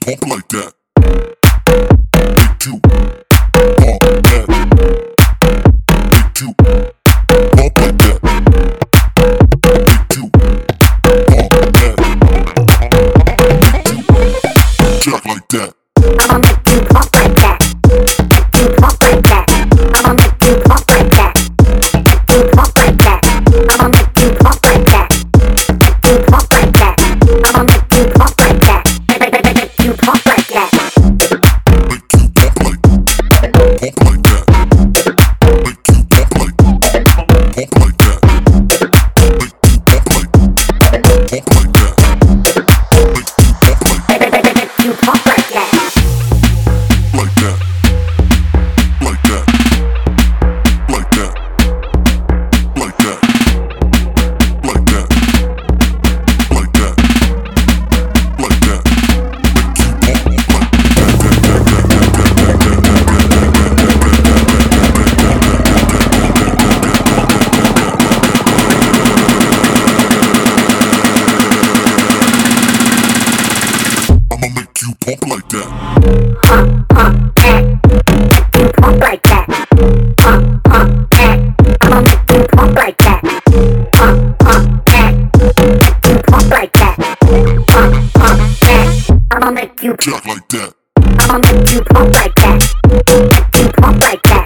pump like that. Make you pump that. Make you pump like that. Make you pump that. Make you jack like that. I'ma make you pump like that. Make you pump like that. I'ma make you pump like that. Make you pump like that. I'ma make you pump like that. Make you pump like that. I'ma make you pump like that. Make you pump like that. Make you pump like that. Make you pump like that. Make you pump like that. Make you pump like that. Like that. Like that. Like that. Like that. Like that. Like that. Like that. Make you pump I'ma make you pump like that. Make you pump like that. I'ma make you pump like that. Make you pump like that. I'ma make you Jack like that. I'ma make you pump like that. Make you pump like that.